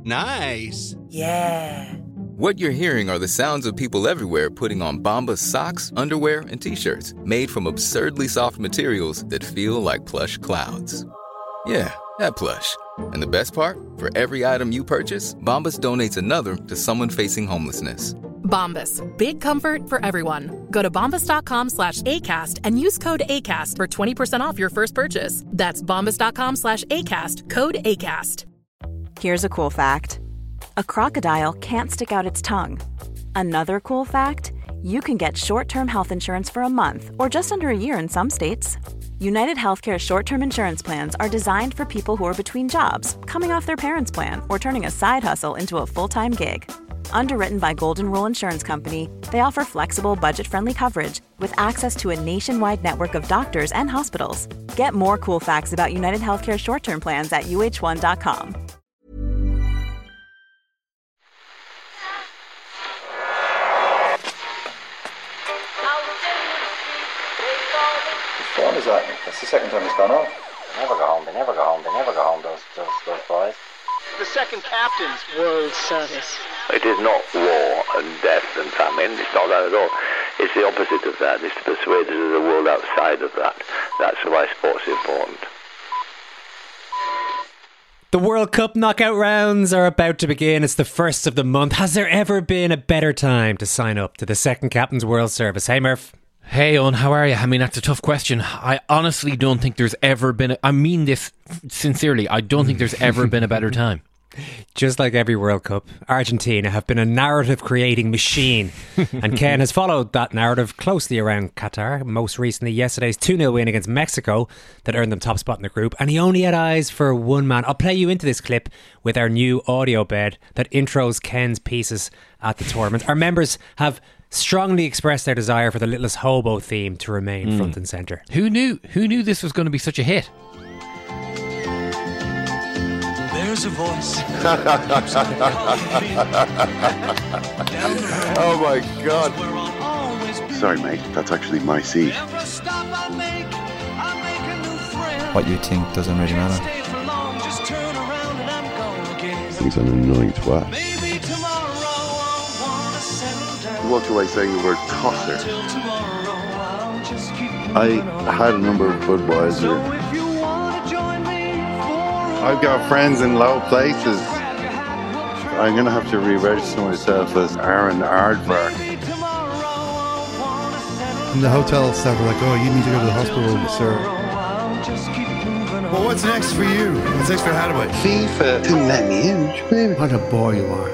Nice. Yeah. What you're hearing are the sounds of people everywhere putting on Bombas socks, underwear, and T-shirts made from absurdly soft materials that feel like plush clouds. Yeah, that plush. And the best part? For every item you purchase, Bombas donates another to someone facing homelessness. Bombas. Big comfort for everyone. Go to bombas.com/ACAST and use code ACAST for 20% off your first purchase. That's bombas.com/ACAST. Code ACAST. Here's a cool fact. A crocodile can't stick out its tongue. Another cool fact, you can get short-term health insurance for a month or just under a year in some states. United Healthcare short-term insurance plans are designed for people who are between jobs, coming off their parents' plan, or turning a side hustle into a full-time gig. Underwritten by Golden Rule Insurance Company, they offer flexible, budget-friendly coverage with access to a nationwide network of doctors and hospitals. Get more cool facts about United Healthcare short-term plans at uh1.com. What is that? That's the second time it's gone off. They never go home, those boys. The second captain's World Service. It is not war and death and famine. It's not that at all. It's the opposite of that. It's to persuade us of the world outside of that. That's why sport's important. The World Cup knockout rounds are about to begin. It's the first of the month. Has there ever been a better time to sign up to the second captain's World Service? Hey, Murph. Hey, Owen, how are you? I mean, that's a tough question. I honestly don't think there's ever been... I mean this sincerely. I don't think there's ever been a better time. Just like every World Cup, Argentina have been a narrative-creating machine. And Ken has followed that narrative closely around Qatar. Most recently, yesterday's 2-0 win against Mexico that earned them top spot in the group. And he only had eyes for one man. I'll play you into this clip with our new audio bed that intros Ken's pieces at the tournament. Our members have strongly expressed their desire for the Littlest Hobo theme to remain front and centre. Who knew this was going to be such a hit? There's a voice. Oh my God. Sorry, mate. That's actually my seat. What you think doesn't really matter. He's an annoying twat. He walked away saying the word tosser. I had a number of Budweiser. I've got friends in low places. I'm going to have to re-register myself as Aaron Aardvark. And the hotel staff were like, oh, you need to go to the hospital, sir. Well, what's next for you? What's next for Hadaway? FIFA didn't let me in. What a boy you are.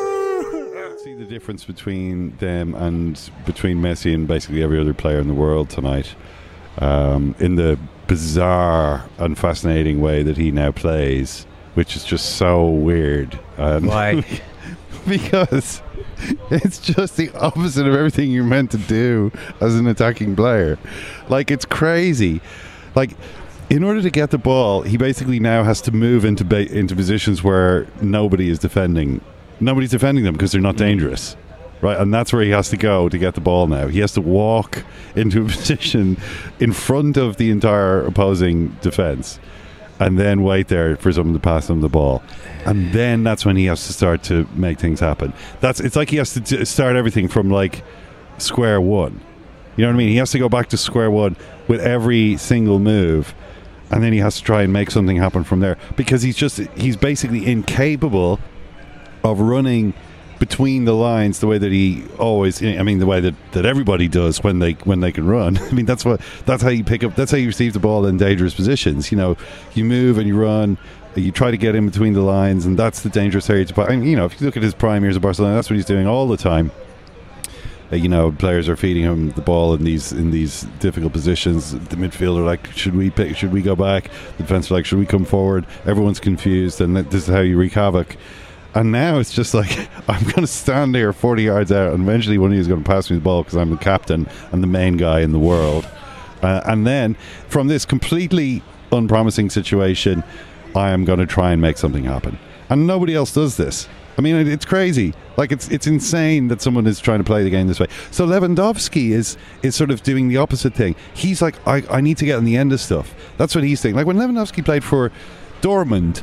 See the difference between them and between Messi and basically every other player in the world tonight. In the bizarre and fascinating way that he now plays, which is just so weird. Why? Because it's just the opposite of everything you're meant to do as an attacking player. Like, it's crazy. Like, in order to get the ball, he basically now has to move into positions where nobody's defending them because they're not dangerous. Right, and that's where he has to go to get the ball now. He has to walk into a position in front of the entire opposing defence and then wait there for someone to pass him the ball. And then that's when he has to start to make things happen. It's like he has to start everything from like square one. You know what I mean? He has to go back to square one with every single move, and then he has to try and make something happen from there, because he's basically incapable of running between the lines the way that he always, I mean, the way that everybody does when they can run. I mean, that's how you pick up, that's how you receive the ball in dangerous positions. You know, you move and you run, you try to get in between the lines, and that's the dangerous area to play. I mean, you know, if you look at his prime years of Barcelona, that's what he's doing all the time. You know, players are feeding him the ball in these difficult positions. The midfielder like, should we go back? The defense are like, should we come forward? Everyone's confused, and this is how you wreak havoc. And now it's just like, I'm going to stand here 40 yards out, and eventually one of you is going to pass me the ball because I'm the captain and the main guy in the world. And then from this completely unpromising situation, I am going to try and make something happen. And nobody else does this. I mean, it's crazy. Like, it's insane that someone is trying to play the game this way. So Lewandowski is sort of doing the opposite thing. He's like, I need to get on the end of stuff. That's what he's thinking. Like when Lewandowski played for Dortmund,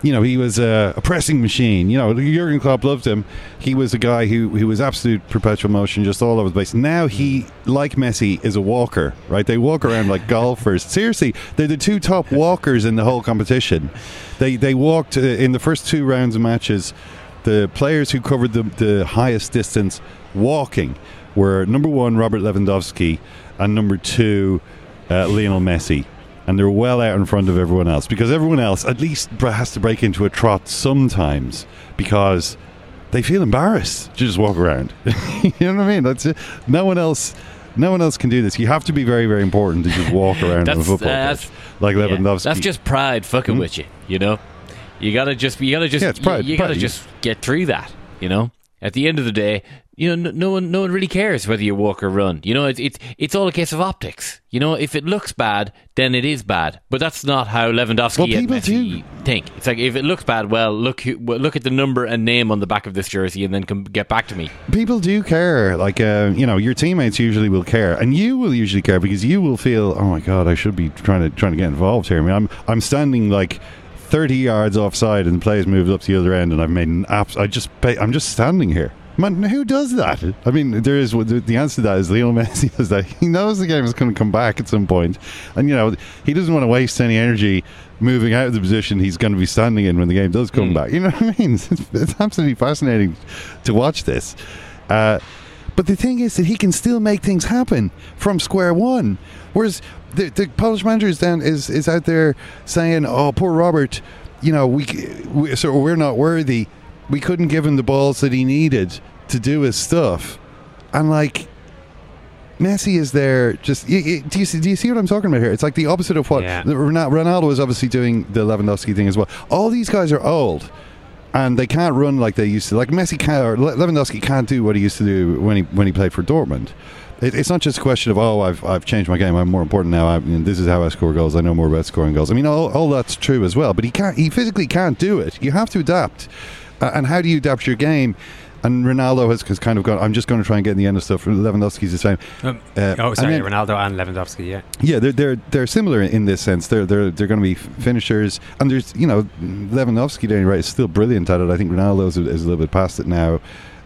he was a pressing machine. Jurgen Klopp loved him. He was a guy who was absolute perpetual motion, just all over the place. Now he, like Messi, is a walker, right? They walk around like golfers. Seriously, they're the two top walkers in the whole competition. They walked in the first 2 rounds of matches. The players who covered the highest distance walking were number 1, Robert Lewandowski, and number 2, Lionel Messi. And they're well out in front of everyone else, because everyone else at least has to break into a trot sometimes because they feel embarrassed to just walk around. You know what I mean? That's it. No one else can do this. You have to be very, very important to just walk around on a football pitch like Lewandowski. That's just pride fucking with you. You gotta just it's pride. You gotta just get through that. At the end of the day, no one really cares whether you walk or run. It's all a case of optics. If it looks bad, then it is bad. But that's not how Lewandowski and Messi think. It's like, if it looks bad, well, look at the number and name on the back of this jersey, and then get back to me. People do care. Like, your teammates usually will care, and you will usually care because you will feel, oh my God, I should be trying to get involved here. I mean, I'm standing like 30 yards offside, and the players moved up to the other end, and I've made an I'm just standing here. Man, who does that? I mean, the answer to that is Lionel Messi does that. He knows the game is going to come back at some point, and he doesn't want to waste any energy moving out of the position he's going to be standing in when the game does come back. You know what I mean? It's absolutely fascinating to watch this. But the thing is that he can still make things happen from square one, whereas the Polish manager is out there saying, "Oh, poor Robert, we're not worthy. We couldn't give him the balls that he needed to do his stuff." And like, Messi is there. Just do you see what I'm talking about here? It's like the opposite of what Ronaldo is obviously doing the Lewandowski thing as well. All these guys are old, and they can't run like they used to. Like Messi or Lewandowski can't do what he used to do when he played for Dortmund. It's not just a question of, I've changed my game, I'm more important now, this is how I score goals, I know more about scoring goals. I mean, all that's true as well, but he physically can't do it. You have to adapt. And how do you adapt your game? And Ronaldo has kind of gone, I'm just going to try and get in the end of stuff. Lewandowski's the same. Ronaldo and Lewandowski, yeah. Yeah, they're similar in this sense. They're going to be finishers. And there's, Lewandowski, down right, is still brilliant at it. I think Ronaldo is a little bit past it now.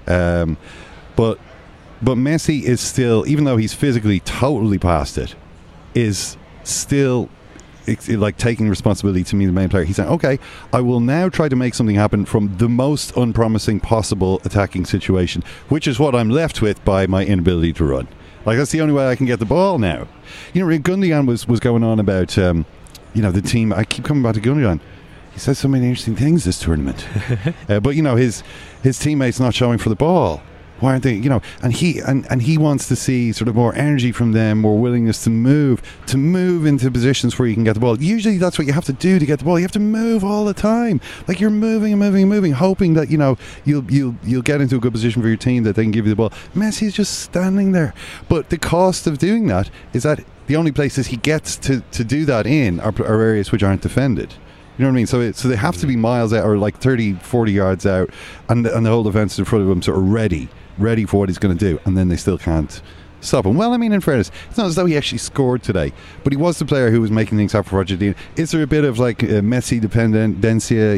But Messi is still, even though he's physically totally past it, is still like taking responsibility to be the main player. He's saying, okay, I will now try to make something happen from the most unpromising possible attacking situation, which is what I'm left with by my inability to run. Like, that's the only way I can get the ball now. Gundogan was going on about, the team. I keep coming back to Gundogan. He says so many interesting things this tournament. But, his teammates not showing for the ball. Why aren't they, and he wants to see sort of more energy from them, more willingness to move into positions where you can get the ball. Usually that's what you have to do to get the ball. You have to move all the time. Like, you're moving and moving and moving, hoping that, you'll get into a good position for your team, that they can give you the ball. Messi's just standing there. But the cost of doing that is that the only places he gets to do that in are areas which aren't defended. You know what I mean? So they have to be miles out, or like 30, 40 yards out, and the whole defence in front of him sort of ready for what he's going to do, and then they still can't stop him. Well, I mean, in fairness, it's not as though he actually scored today, but he was the player who was making things happen for Argentina. Is there a bit of like Messi dependencia,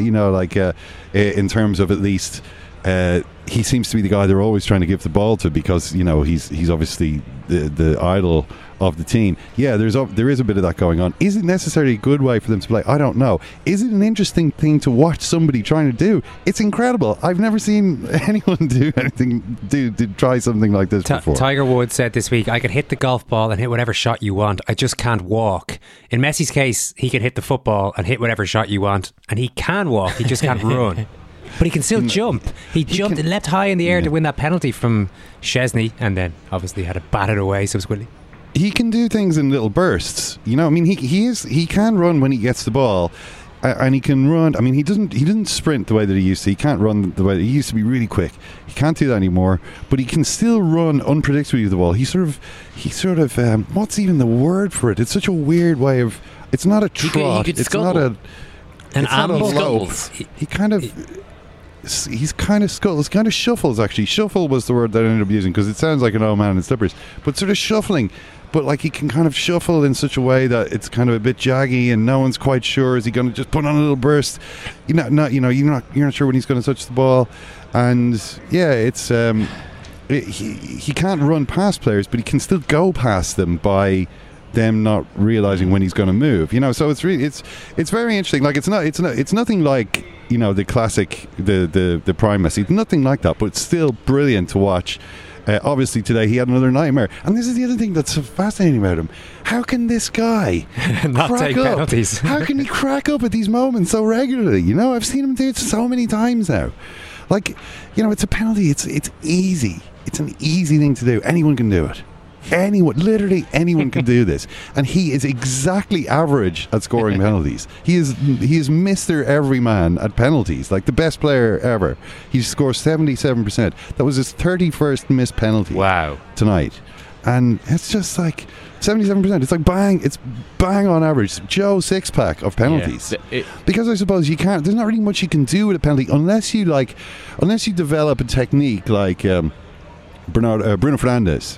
in terms of, at least he seems to be the guy they're always trying to give the ball to, because he's obviously the idol of the team. Yeah, there is a bit of that going on. Is it necessarily a good way for them to play? I don't know. Is it an interesting thing to watch somebody trying to do? It's incredible. I've never seen anyone try something like this before. Tiger Woods said this week, I could hit the golf ball and hit whatever shot you want. I just can't walk. In Messi's case, he can hit the football and hit whatever shot you want, and he can walk. He just can't run. But he can still jump. He jumped leapt high in the air to win that penalty from Szczesny, and then obviously had it batted away subsequently. He can do things in little bursts. I mean, he can run when he gets the ball, and he can run. I mean, he doesn't sprint the way that he used to. He can't run the way he used to be really quick. He can't do that anymore. But he can still run unpredictably with the ball. He sort of what's even the word for it? It's such a weird way of. It's not a trot. It's not a. An lope. He kind of. kind of scuttles, kind of shuffles. Actually, shuffle was the word that I ended up using because it sounds like an old man in slippers, but sort of shuffling. But like he can kind of shuffle in such a way that it's kind of a bit jaggy, and no one's quite sure, is he going to just put on a little burst? You're not sure when he's going to touch the ball, and yeah, it's he can't run past players, but he can still go past them by them not realizing when he's going to move. So it's really it's very interesting. Like it's nothing like the classic the prime Messi. It's nothing like that, but it's still brilliant to watch. Obviously today he had another nightmare, and this is the other thing that's so fascinating about him. How can this guy not take penalties? How can he crack up at these moments so regularly? I've seen him do it so many times now. Like, it's a penalty. It's easy. It's an easy thing to do. Anyone can do it. Literally anyone can do this, and he is exactly average at scoring penalties. He is Mr. Everyman at penalties, like the best player ever. He scores 77%. That was his 31st missed penalty. Wow! Tonight, and it's just like 77%. It's like it's bang on average. Joe Sixpack of penalties. Yeah. Because I suppose you can't. There's not really much you can do with a penalty unless you develop a technique like Bruno Fernandes.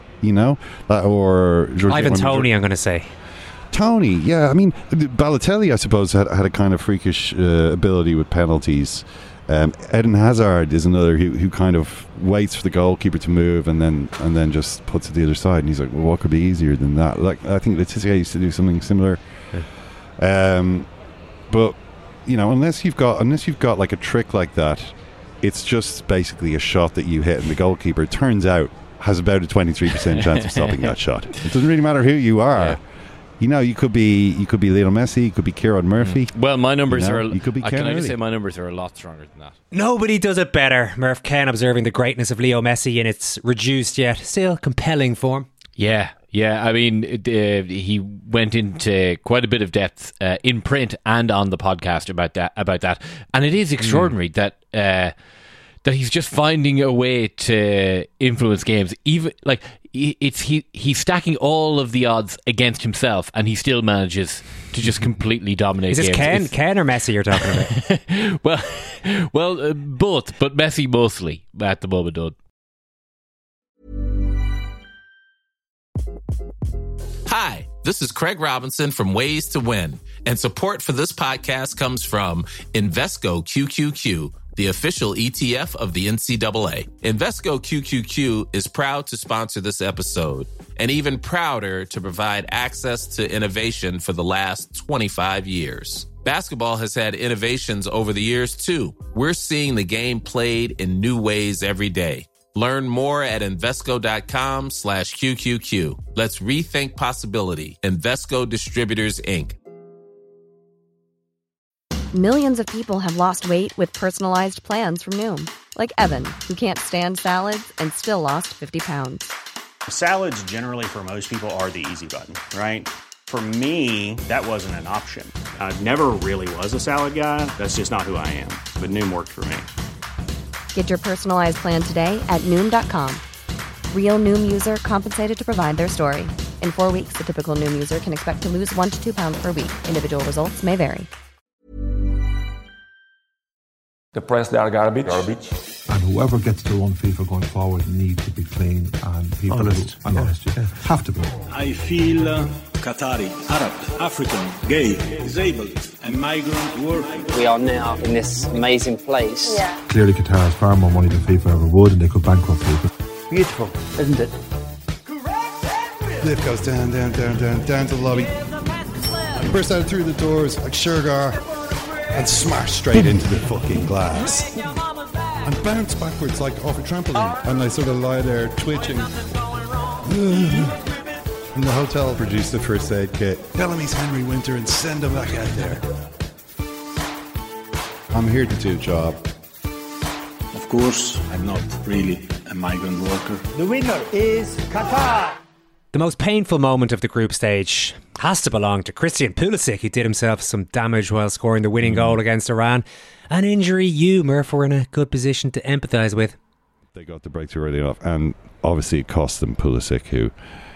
Or Ivan Toney, I'm going to say. Toney, yeah. I mean, Balotelli, I suppose, had a kind of freakish ability with penalties. Eden Hazard is another who kind of waits for the goalkeeper to move and then just puts it the other side. And he's like, well, what could be easier than that? Like, I think Letizia used to do something similar. Yeah. But unless you've got like a trick like that, it's just basically a shot that you hit, and the goalkeeper turns out has about a 23% chance of stopping that shot. It doesn't really matter who you are. Yeah. You could be Lionel Messi, you could be Kieran Murphy. Well, my numbers are. You could be Ken Can I Early. just say my numbers are a lot stronger than that? Nobody does it better. Murph Ken observing the greatness of Leo Messi in its reduced yet still compelling form. Yeah. I mean, he went into quite a bit of depth in print and on the podcast about that, and it is extraordinary that he's just finding a way to influence games. Even like he's stacking all of the odds against himself, and he still manages to just completely dominate games. Is games. this Ken or Messi you're talking about? well, both, but Messi mostly at the moment. Done. Hi, this is Craig Robinson from Ways to Win, and support for this podcast comes from Invesco QQQ, the official ETF of the NCAA. Invesco QQQ is proud to sponsor this episode, and even prouder to provide access to innovation for the last 25 years. Basketball has had innovations over the years, too. We're seeing the game played in new ways every day. Learn more at Invesco.com/QQQ. Let's rethink possibility. Invesco Distributors, Inc. Millions of people have lost weight with personalized plans from Noom. Like Evan, who can't stand salads and still lost 50 pounds. Salads generally for most people are the easy button, right? For me, that wasn't an option. I never really was a salad guy. That's just not who I am. But Noom worked for me. Get your personalized plan today at Noom.com. Real Noom user compensated to provide their story. In 4 weeks, the typical Noom user can expect to lose 1 to 2 pounds per week. Individual results may vary. The press they are garbage. And whoever gets to run FIFA going forward need to be clean and people honest. Have to be. I feel Qatari, Arab, African, gay, disabled, and migrant worker. We are now in this amazing place. Yeah. Clearly Qatar has far more money than FIFA ever would, and they could bankrupt FIFA. Beautiful, isn't it? Lift goes down to the lobby. Burst out through the doors like Shergar and smash straight into the fucking glass. And bounce backwards like off a trampoline. And I sort of lie there twitching. And the hotel produced the first aid kit. Bellamy's Henry Winter and send him back out there. I'm here to do a job. Of course, I'm not really a migrant worker. The winner is Qatar. The most painful moment of the group stage has to belong to Christian Pulisic, who did himself some damage while scoring the winning goal against Iran. An injury you, Murph, were in a good position to empathise with. They got the breakthrough early enough, and obviously it cost them Pulisic, who.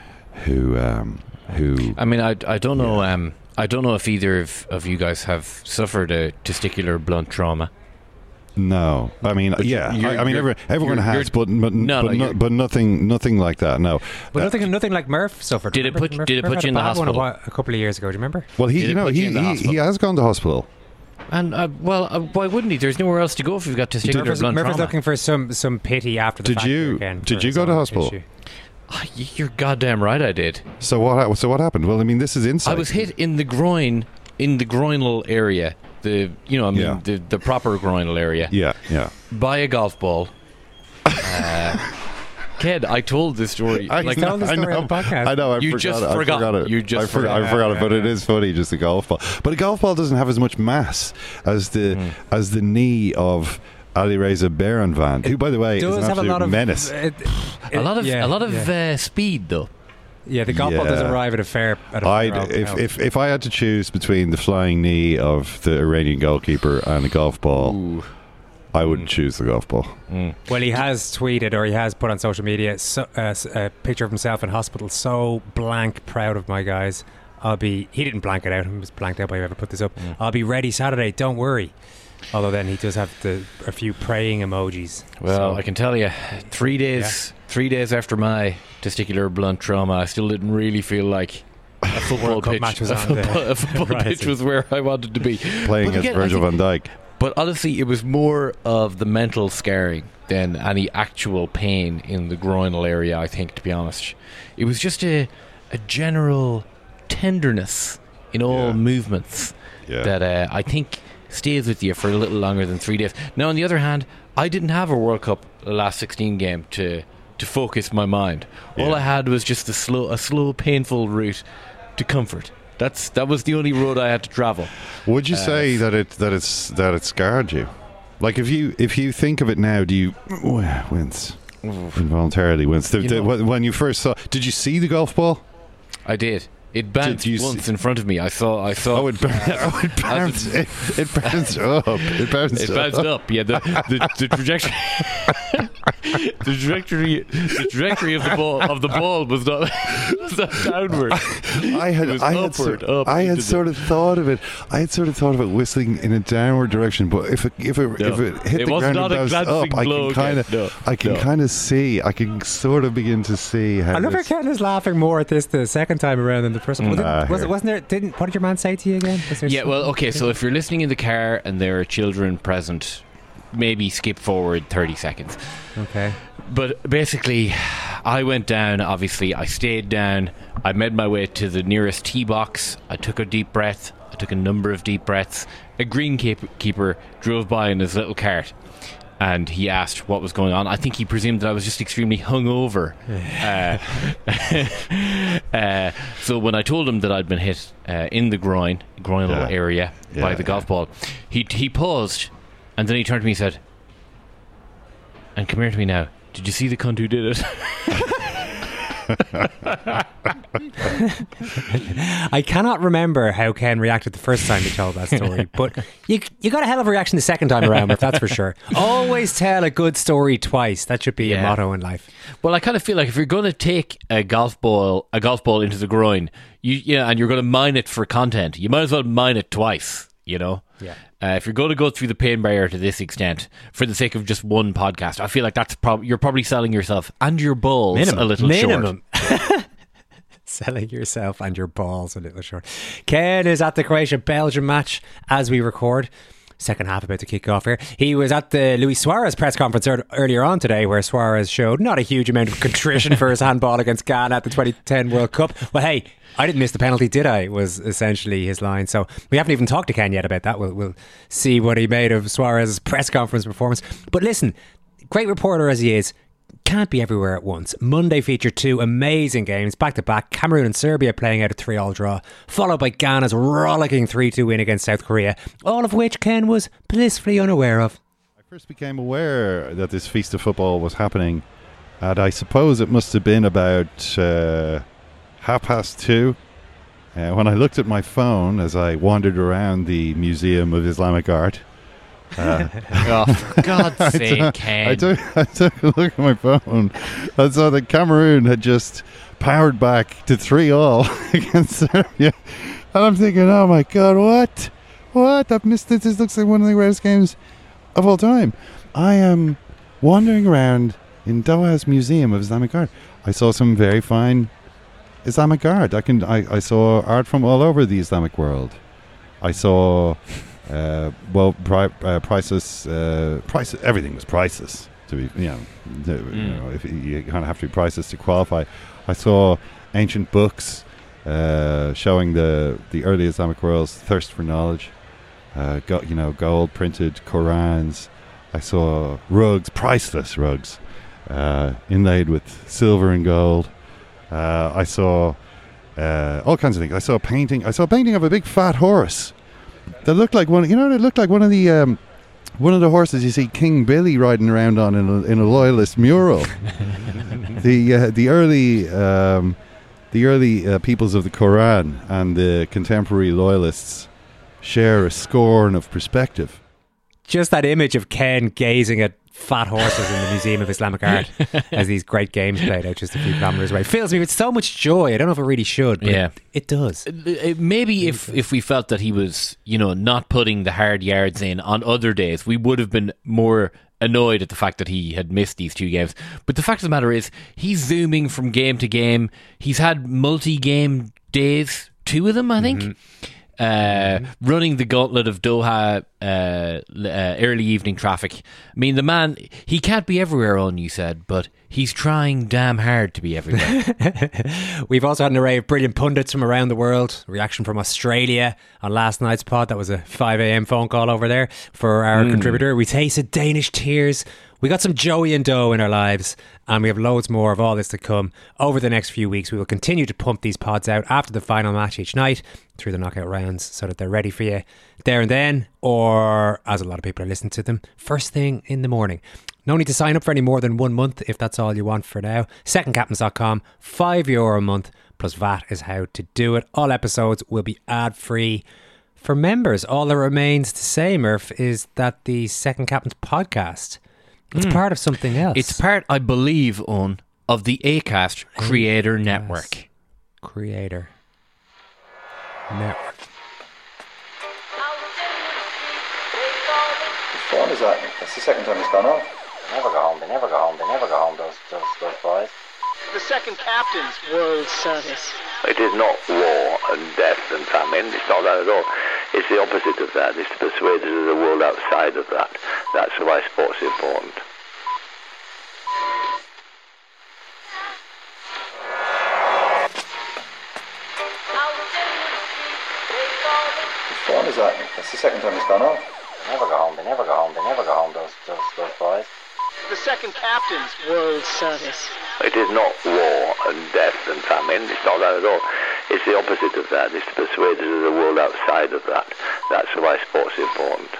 I mean, I don't know. I don't know if either of you guys have suffered a testicular blunt trauma. No, I mean, everyone has, but nothing like that. No, but nothing like Murph suffered. Did it put you in the hospital a couple of years ago? Do you remember? Well, he has gone to hospital. And why wouldn't he? There's nowhere else to go if you've got testicular blunt trauma. Murphy's looking for some pity after the fact. Did you go to hospital? You're goddamn right, I did. So what happened? Well, I mean, this is inside. I was hit in the groin, in the groinal area. The proper groinal area. Yeah. By a golf ball. Ked, I told this story. I told the story on the podcast. I know. You just forgot it. I forgot it, but it is funny, just a golf ball. But a golf ball doesn't have as much mass as the knee of Alireza Beiranvand, who, by the way, is an absolute menace. A lot of speed, though. Yeah, the golf ball doesn't arrive at a fair. If I had to choose between the flying knee of the Iranian goalkeeper and a golf ball, I would choose the golf ball. Well, he has tweeted, or he has put on social media a picture of himself in hospital. So blank proud of my guys. He didn't blank it out. He was blanked out by whoever put this up. I'll be ready Saturday. Don't worry. Although then he does have a few praying emojis. Well, I can tell you, 3 days after my testicular blunt trauma, I still didn't really feel like a football pitch. A football pitch was where I wanted to be. Playing as Virgil van Dijk. But honestly, it was more of the mental scarring than any actual pain in the groinal area, I think, to be honest. It was just a general tenderness in all movements that I think stays with you for a little longer than 3 days. Now, on the other hand, I didn't have a World Cup last 16 game to focus my mind. All I had was just a slow, painful route to comfort. That was the only road I had to travel. Would you say that it scarred you? Like, if you think of it now, do you wince? Involuntarily wince. When you first saw, did you see the golf ball? I did. It bounced once in front of me. I saw. Oh, it bounced. It bounced up. It bounced up. Yeah, the trajectory. the trajectory of the ball was not downward. I had sort of thought of it whistling in a downward direction, but if it hit the ground and bounced up, I can kind of see. I can sort of begin to see how. I love how Ken is laughing more at this the second time around than the first one. Wasn't there? What did your man say to you again? Yeah, well, okay. So if you're listening in the car and there are children present, maybe skip forward 30 seconds. Okay. But basically, I went down. Obviously, I stayed down. I made my way to the nearest tee box. I took a deep breath. I took a number of deep breaths. A greenkeeper drove by in his little cart, and he asked what was going on. I think he presumed that I was just extremely hungover. So when I told him that I'd been hit in the groinal area by the golf ball, he paused, and then he turned to me and said, "And come here to me now. Did you see the cunt who did it?" I cannot remember how Ken reacted the first time he told that story, but you got a hell of a reaction the second time around, if that's for sure. Always tell a good story twice. That should be a motto in life. Well, I kind of feel like if you're going to take a golf ball into the groin, and you're going to mine it for content, you might as well mine it twice. Yeah. If you're going to go through the pain barrier to this extent for the sake of just one podcast, I feel like you're probably selling yourself and your balls a little short. Selling yourself and your balls a little short. Ken is at the Croatia-Belgium match as we record. Second half about to kick off here. He was at the Luis Suarez press conference earlier on today, where Suarez showed not a huge amount of contrition for his handball against Ghana at the 2010 World Cup. Well, hey, I didn't miss the penalty, did I? Was essentially his line. So we haven't even talked to Ken yet about that. We'll see what he made of Suarez's press conference performance. But listen, great reporter as he is, can't be everywhere at once. Monday featured two amazing games back-to-back. Cameroon and Serbia playing out a 3-3 draw, followed by Ghana's rollicking 3-2 win against South Korea, all of which Ken was blissfully unaware of. I first became aware that this Feast of Football was happening, and I suppose it must have been about 2:30 when I looked at my phone as I wandered around the Museum of Islamic Art. For God's sake, Ken. I took a look at my phone and saw that Cameroon had just powered back to 3-3 against Serbia. And I'm thinking, oh my God, what? I've missed it. This looks like one of the greatest games of all time. I am wandering around in Doha's Museum of Islamic Art. I saw some very fine Islamic art. I saw art from all over the Islamic world. I saw priceless. Everything was priceless. To be, if you kind of have to be priceless to qualify. I saw ancient books showing the early Islamic world's thirst for knowledge. Gold printed Qurans. I saw rugs, priceless rugs, inlaid with silver and gold. I saw all kinds of things. I saw a painting. of a big fat horse that looked like one. It looked like one of the horses you see King Billy riding around on in a loyalist mural. The early peoples of the Quran and the contemporary loyalists share a scorn of perspective. Just that image of Ken gazing at fat horses in the Museum of Islamic Art as these great games played out just a few kilometres away fills me with so much joy. I don't know if it really should, but it does. Maybe if we felt that he was, not putting the hard yards in on other days, we would have been more annoyed at the fact that he had missed these 2 games. But the fact of the matter is, he's zooming from game to game. He's had multi-game days, 2 of them, I think. Mm-hmm. Running the gauntlet of Doha early evening traffic. I mean, the man, he can't be everywhere, you said, but he's trying damn hard to be everywhere. We've also had an array of brilliant pundits from around the world. Reaction from Australia on last night's pod. That was a 5 a.m. phone call over there for our contributor. We tasted Danish tears. We got some Joey and Doe in our lives, and we have loads more of all this to come over the next few weeks. We will continue to pump these pods out after the final match each night through the knockout rounds so that they're ready for you there and then, or as a lot of people are listening to them, first thing in the morning. No need to sign up for any more than 1 month if that's all you want for now. Secondcaptains.com, €5 a month plus VAT is how to do it. All episodes will be ad-free. For members, all that remains to say, Murph, is that the Second Captains podcast, it's part of something else. It's part, I believe, of the Acast Creator Network. Creator Network. Which phone is that? That's the second time it's gone off. They never go home, those boys. The Second Captains World Service. It is not war and death and famine. It's not that at all. It's the opposite of that. It's to persuade us of the world outside of that. That's why sport's important. Which phone is that? That's the second time it's gone off. They never go home, those boys. The Second Captains World Service. It is not war and death and famine. It's not that at all. It's the opposite of that. It's to persuade us of the world outside of that. That's why sport's important.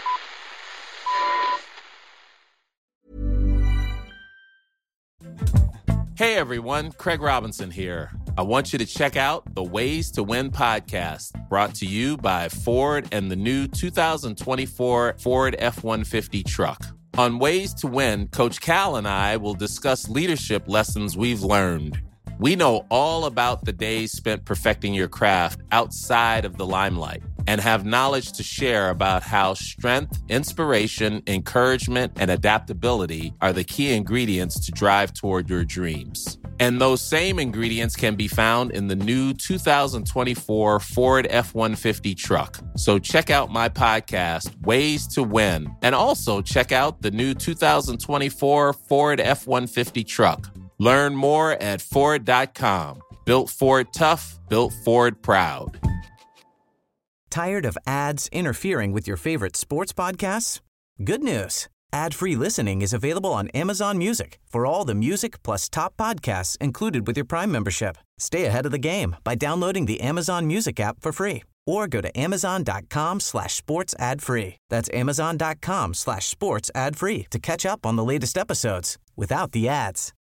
Hey everyone, Craig Robinson here. I want you to check out the Ways to Win podcast, brought to you by Ford and the new 2024 Ford F-150 truck. On Ways to Win, Coach Cal and I will discuss leadership lessons we've learned. We know all about the days spent perfecting your craft outside of the limelight and have knowledge to share about how strength, inspiration, encouragement, and adaptability are the key ingredients to drive toward your dreams. And those same ingredients can be found in the new 2024 Ford F-150 truck. So check out my podcast, Ways to Win, and also check out the new 2024 Ford F-150 truck. Learn more at Ford.com. Built Ford tough, built Ford proud. Tired of ads interfering with your favorite sports podcasts? Good news. Ad-free listening is available on Amazon Music for all the music plus top podcasts included with your Prime membership. Stay ahead of the game by downloading the Amazon Music app for free or go to amazon.com/sports ad free. That's amazon.com/sports ad free to catch up on the latest episodes without the ads.